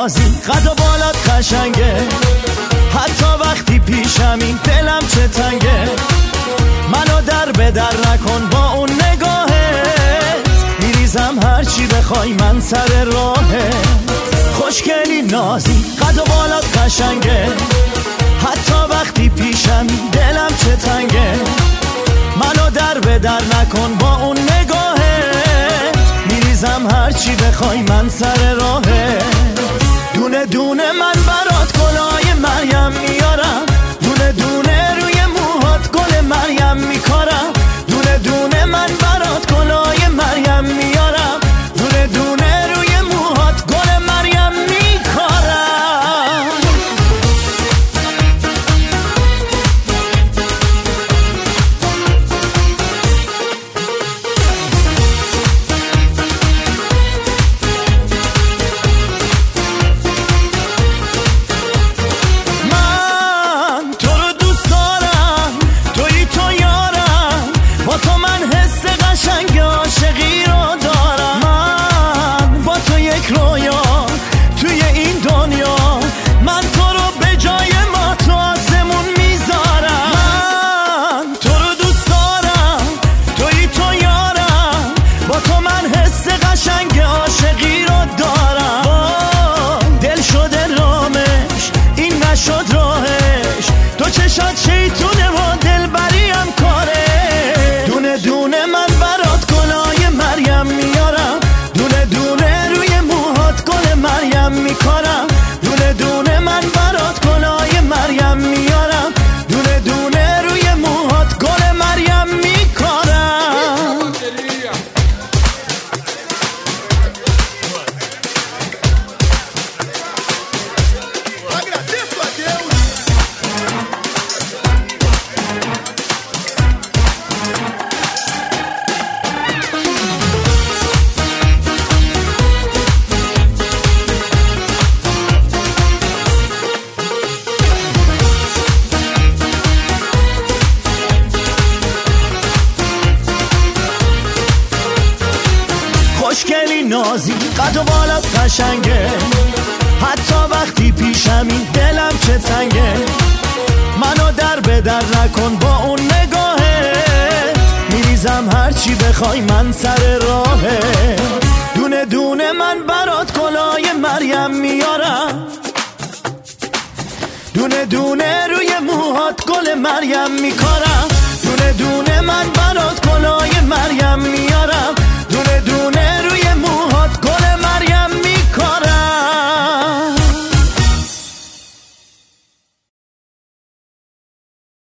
نازی قد و بالات قشنگه، حتی وقتی پیشمی دلم چه تنگه. منو در به در نکن با اون نگاهت، میریزم هرچی بخوای من سر راهت. خوشگلی نازی قد و بالات قشنگه، حتی وقتی پیشمی دلم چه تنگه. منو در به در نکن با اون نگاهت، میریزم هرچی بخوای من سر راهت. دونه دونه من برات گلای مریم میارم، دونه دونه روی موهات گل مریم میکارم. دونه دونه من برات گلای مریم میارم، دونه دونه روی موهات گل مریم میکارم. چشات شیطونه و دلبریم کاره. دونه دونه من برات گلای مریم میارم، دونه دونه روی موهات گل مریم میکارم. دونه دونه من برات گلای مریم میارم، دونه دونه روی موهات گل مریم میکارم. خوشگلی نازی قد و بالات قشنگه، حتی وقتی پیشمی دلم چه تنگه. منو در به در نکن با اون نگاهت، میریزم هرچی بخوای من سر راهت. دونه دونه من برات گلای مریم میارم، دونه دونه روی موهات گل مریم میکارم. دونه دونه من برات گلای مریم میارم،